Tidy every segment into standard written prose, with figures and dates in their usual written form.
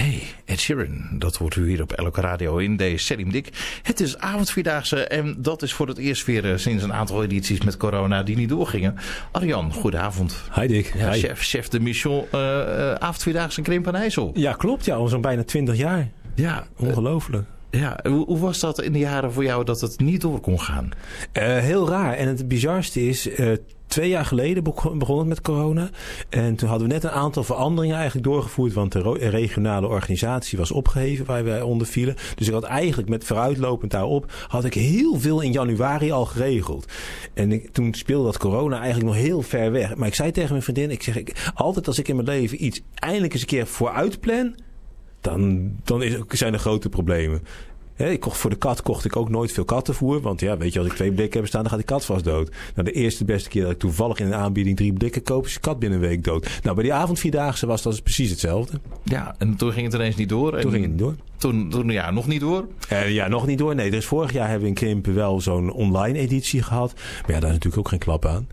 Nee, Ed Sheeran. Dat hoort u hier op elke radio in deze Selim Dik. Het is avondvierdaagse en dat is voor het eerst weer sinds een aantal edities met corona die niet doorgingen. Arjan, goedenavond. Hi Dick. Ja, Hi. chef de mission avondvierdaagse in Krimp en IJssel. Ja, klopt. Ja, al zo'n bijna 20 jaar. Ja, ongelooflijk. Hoe was dat in de jaren voor jou dat het niet door kon gaan? Heel raar. En het bizarste is, 2 jaar geleden begon het met corona. En toen hadden we net een aantal veranderingen eigenlijk doorgevoerd. Want de regionale organisatie was opgeheven waar wij onder vielen. Dus ik had eigenlijk met vooruitlopend daarop had ik heel veel in januari al geregeld. En toen speelde dat corona eigenlijk nog heel ver weg. Maar ik zei tegen mijn vriendin, altijd als ik in mijn leven iets eindelijk eens een keer vooruit plan, dan zijn er grote problemen. Voor de kat kocht ik ook nooit veel kattenvoer. Want ja, weet je, als ik 2 blikken heb staan, dan gaat die kat vast dood. Nou, de beste keer dat ik toevallig in een aanbieding 3 blikken koop, is de kat binnen een week dood. Nou, bij die avondvierdaagse was dat precies hetzelfde. Ja, en toen ging het ineens niet door. Toen ging het niet door. Toen ja, nog niet door? Nog niet door. Nee, dus vorig jaar hebben we in Krimpen wel zo'n online editie gehad. Maar ja, daar is natuurlijk ook geen klap aan.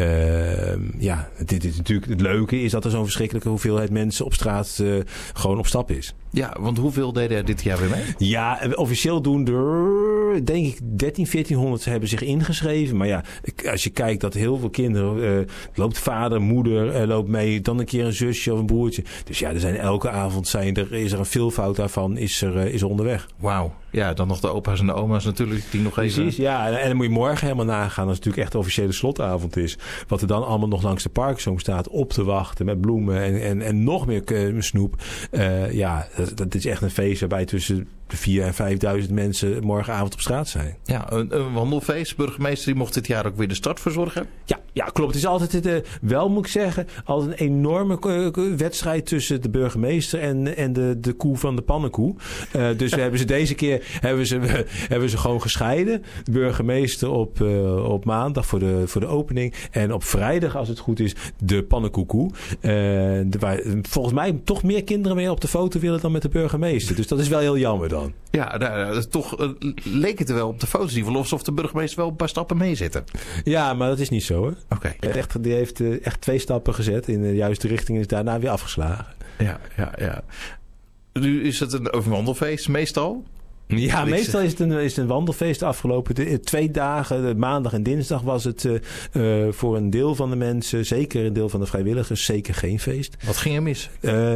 Dit is natuurlijk het leuke is dat er zo'n verschrikkelijke hoeveelheid mensen op straat gewoon op stap is. Ja, want hoeveel deden er dit jaar weer mee? Ja, officieel doen er, denk ik, 1400 hebben zich ingeschreven. Maar ja, als je kijkt dat heel veel kinderen, loopt vader, moeder, loopt mee, dan een keer een zusje of een broertje. Dus ja, er zijn elke avond is er een veelvoud daarvan, is er onderweg. Wauw. Ja, dan nog de opa's en de oma's natuurlijk, die nog even... Precies, ja. En dan moet je morgen helemaal nagaan als het natuurlijk echt de officiële slotavond is. Wat er dan allemaal nog langs de parkzoom staat op te wachten met bloemen en nog meer snoep. Dat is echt een feest waarbij tussen de 4.000 en 5.000 mensen morgenavond op straat zijn. Ja, een wandelfeest. Burgemeester die mocht dit jaar ook weer de start verzorgen. Ja, klopt. Het is altijd, wel moet ik zeggen, altijd een enorme wedstrijd tussen de burgemeester en de koe van de pannenkoe. Dus we hebben ze deze keer hebben ze gewoon gescheiden. De burgemeester op maandag voor de opening. En op vrijdag, als het goed is, de pannenkoekoe. Waar volgens mij toch meer kinderen mee op de foto willen dan met de burgemeester. Dus dat is wel heel jammer dan. Ja, toch leek het er wel op de foto's die alsof de burgemeester wel een paar stappen mee zitten. Ja, maar dat is niet zo hoor. Oké. Die heeft echt 2 stappen gezet in de juiste richting en is daarna weer afgeslagen. Ja. Nu is het een wandelfeest meestal? Ja, meestal is het een wandelfeest. De afgelopen 2 dagen, maandag en dinsdag, was het voor een deel van de mensen, zeker een deel van de vrijwilligers, zeker geen feest. Wat ging er mis?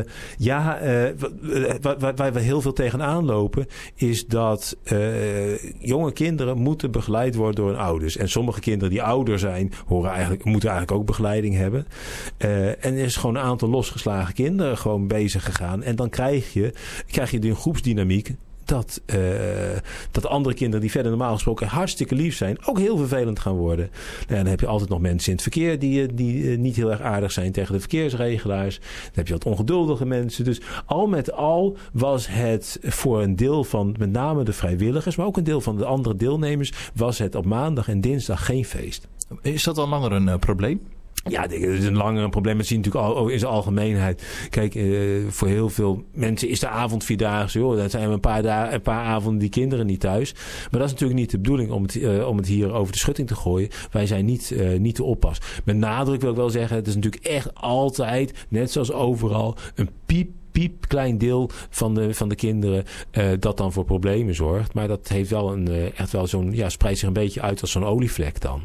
Waar we heel veel tegenaan lopen, is dat jonge kinderen moeten begeleid worden door hun ouders. En sommige kinderen die ouder zijn, moeten eigenlijk ook begeleiding hebben. En er is gewoon een aantal losgeslagen kinderen gewoon bezig gegaan. En dan krijg je die groepsdynamiek. Dat andere kinderen die verder normaal gesproken hartstikke lief zijn, ook heel vervelend gaan worden. En dan heb je altijd nog mensen in het verkeer die niet heel erg aardig zijn tegen de verkeersregelaars. Dan heb je wat ongeduldige mensen. Dus al met al was het voor een deel van met name de vrijwilligers, maar ook een deel van de andere deelnemers, was het op maandag en dinsdag geen feest. Is dat al langer een probleem? Ja, dat is een langer probleem. Dat zie je natuurlijk al in zijn algemeenheid. Kijk, voor heel veel mensen is de avondvierdaagse. Dan zijn we een paar avonden die kinderen niet thuis. Maar dat is natuurlijk niet de bedoeling om het hier over de schutting te gooien. Wij zijn niet te oppas. Met nadruk wil ik wel zeggen, het is natuurlijk echt altijd, net zoals overal, een piepklein deel van de kinderen dat dan voor problemen zorgt. Maar dat heeft wel echt wel spreidt zich een beetje uit als zo'n olievlek dan.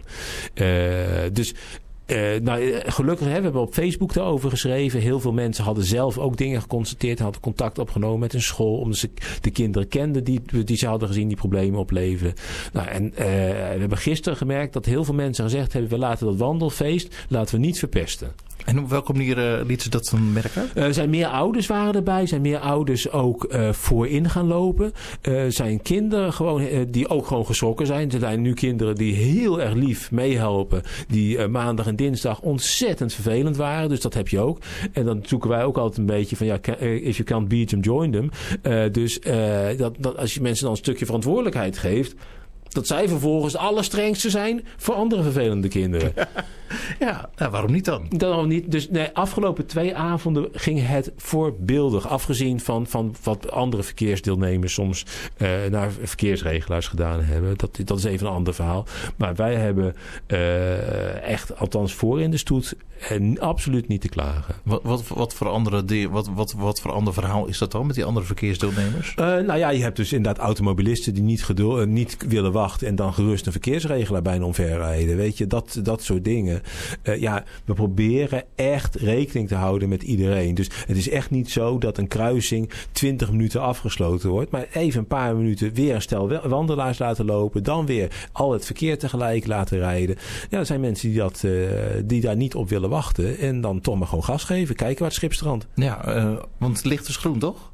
Gelukkig hebben we op Facebook daarover geschreven. Heel veel mensen hadden zelf ook dingen geconstateerd. Hadden contact opgenomen met een school. Omdat ze de kinderen kenden die ze hadden gezien die problemen opleverden. We hebben gisteren gemerkt dat heel veel mensen gezegd hebben, we laten dat wandelfeest niet verpesten. En op welke manier liet ze dat dan merken? Er zijn meer ouders waren erbij. Zijn meer ouders ook voorin gaan lopen. Zijn kinderen die ook gewoon geschrokken zijn. Er zijn nu kinderen die heel erg lief meehelpen. Die maandag en dinsdag ontzettend vervelend waren. Dus dat heb je ook. En dan zoeken wij ook altijd een beetje van if you can't beat them, join them. Dat als je mensen dan een stukje verantwoordelijkheid geeft, dat zij vervolgens het allerstrengste zijn voor andere vervelende kinderen. Ja, waarom niet dan? Dan niet. Dus afgelopen 2 avonden ging het voorbeeldig. Afgezien van wat andere verkeersdeelnemers soms naar verkeersregelaars gedaan hebben. Dat is even een ander verhaal. Maar wij hebben echt, althans voor in de stoet, absoluut niet te klagen. Wat voor ander verhaal is dat dan met die andere verkeersdeelnemers? Je hebt dus inderdaad automobilisten die niet willen wachten en dan gerust een verkeersregelaar bijna omverrijden. Weet je, dat soort dingen. We proberen echt rekening te houden met iedereen. Dus het is echt niet zo dat een kruising 20 minuten afgesloten wordt, maar even een paar minuten weer een stel wandelaars laten lopen, dan weer al het verkeer tegelijk laten rijden. Ja, er zijn mensen die daar niet op willen wachten en dan toch maar gewoon gas geven. Kijken waar het schip strandt. Ja, want het licht is groen, toch?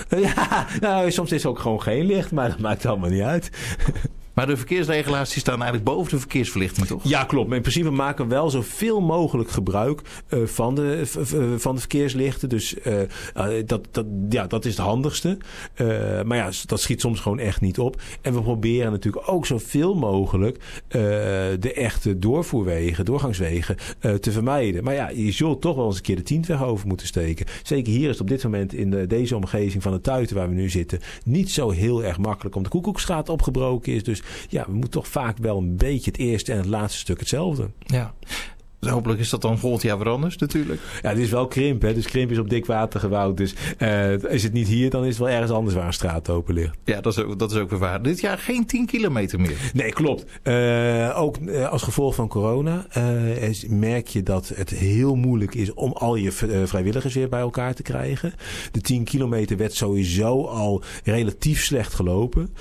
Soms is het ook gewoon geen licht, maar dat maakt allemaal niet uit. Maar de verkeersregelaars die staan eigenlijk boven de verkeersverlichting, toch? Ja, klopt. Maar in principe maken we wel zoveel mogelijk gebruik van de verkeerslichten. Dus dat is het handigste. Maar ja, dat schiet soms gewoon echt niet op. En we proberen natuurlijk ook zoveel mogelijk de echte doorgangswegen te vermijden. Maar ja, je zult toch wel eens een keer de Tientweg over moeten steken. Zeker hier is het op dit moment in deze omgeving van de Tuiten waar we nu zitten niet zo heel erg makkelijk, omdat de Koekoekstraat opgebroken is. Dus ja, we moeten toch vaak wel een beetje het eerste en het laatste stuk hetzelfde. Ja. Dus hopelijk is dat dan volgend jaar weer anders natuurlijk. Ja, het is wel Krimp. Hè? Dus Krimp is op dik water gebouwd. Dus is het niet hier, dan is het wel ergens anders waar een straat open ligt. Ja, dat is ook weer waar. Dit jaar geen 10 kilometer meer. Nee, klopt. Ook als gevolg van corona merk je dat het heel moeilijk is om al je vrijwilligers weer bij elkaar te krijgen. De 10 kilometer werd sowieso al relatief slecht gelopen.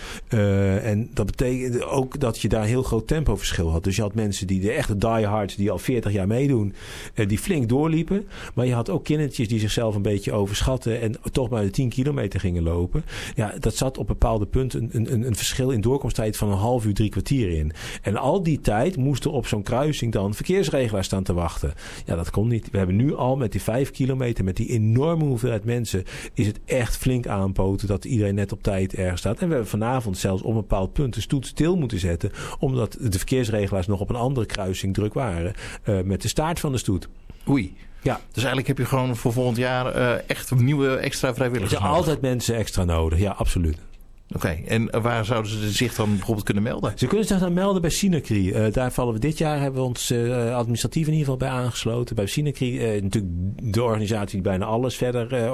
En dat betekent ook dat je daar een heel groot tempoverschil had. Dus je had mensen die de echte diehards die al 40 jaar meedoen, die flink doorliepen. Maar je had ook kindertjes die zichzelf een beetje overschatten en toch maar de 10 kilometer gingen lopen. Ja, dat zat op bepaalde punten een verschil in doorkomsttijd van een half uur, 3 kwartier in. En al die tijd moesten op zo'n kruising dan verkeersregelaars staan te wachten. Ja, dat kon niet. We hebben nu al met die 5 kilometer, met die enorme hoeveelheid mensen, is het echt flink aanpoten dat iedereen net op tijd ergens staat. En we hebben vanavond zelfs op een bepaald punt de stoet stil moeten zetten, omdat de verkeersregelaars nog op een andere kruising druk waren. Met de staart van de stoet. Oei. Ja. Dus eigenlijk heb je gewoon voor volgend jaar echt nieuwe extra vrijwilligers nodig. Er zijn altijd mensen extra nodig, ja, absoluut. Oké, en waar zouden ze zich dan bijvoorbeeld kunnen melden? Ze kunnen zich dan melden bij Sinacri. Daar vallen we dit jaar, hebben we ons administratief in ieder geval bij aangesloten. Bij Sinacri, natuurlijk de organisatie die bijna alles verder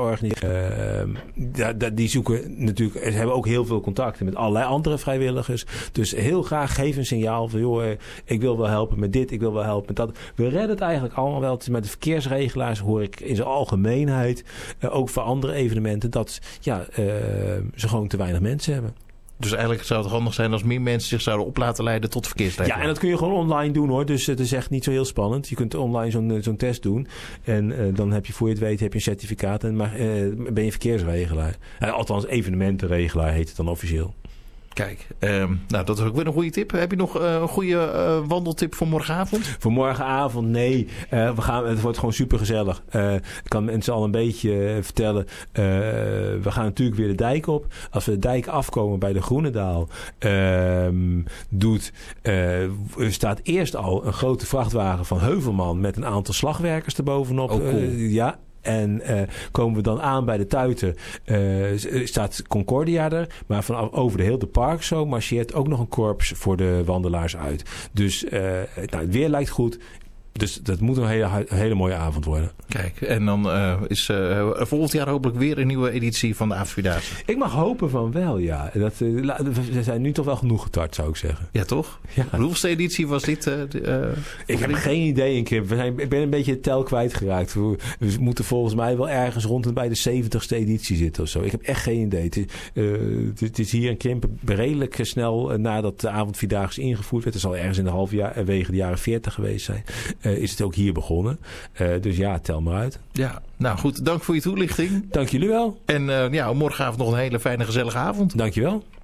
organiseert. Die zoeken natuurlijk, ze hebben ook heel veel contacten met allerlei andere vrijwilligers. Dus heel graag geef een signaal van, joh, ik wil wel helpen met dit, ik wil wel helpen met dat. We redden het eigenlijk allemaal wel. Met de verkeersregelaars hoor ik in zijn algemeenheid, ook voor andere evenementen, dat ze gewoon te weinig mensen hebben. Dus eigenlijk zou het handig zijn als meer mensen zich zouden op laten leiden tot verkeersregelaar. Ja, en dat kun je gewoon online doen hoor. Dus het is echt niet zo heel spannend. Je kunt online zo'n test doen. En dan heb je, voor je het weet, heb je een certificaat en ben je verkeersregelaar. Althans, evenementenregelaar heet het dan officieel. Kijk, dat is ook weer een goede tip. Heb je nog een goede wandeltip voor morgenavond? Voor morgenavond, nee. Het wordt gewoon super gezellig. Ik kan mensen al een beetje vertellen. We gaan natuurlijk weer de dijk op. Als we de dijk afkomen bij de Groenendaal, staat eerst al een grote vrachtwagen van Heuvelman met een aantal slagwerkers erbovenop. Oh, cool. Ja. En komen we dan aan bij de Tuiten, staat Concordia er. Maar van over de hele park zo marcheert ook nog een korps voor de wandelaars uit. Dus het weer lijkt goed. Dus dat moet een hele mooie avond worden. Kijk, en dan is volgend jaar hopelijk weer een nieuwe editie van de Avondvierdaagse. Ik mag hopen van wel, ja. We zijn nu toch wel genoeg getart, zou ik zeggen. Ja, toch? Ja. De hoeveelste editie was dit? Ik heb geen idee in Krimp. Ik ben een beetje de tel kwijtgeraakt. We moeten volgens mij wel ergens rond en bij de 70ste editie zitten of zo. Ik heb echt geen idee. Het is hier in Krimp redelijk snel nadat de Avondvierdaagse ingevoerd werd. Het zal ergens in de halverwege de jaren 40 geweest zijn. Is het ook hier begonnen. Dus ja, tel maar uit. Ja, nou goed. Dank voor je toelichting. Dank jullie wel. En morgenavond nog een hele fijne gezellige avond. Dank je wel.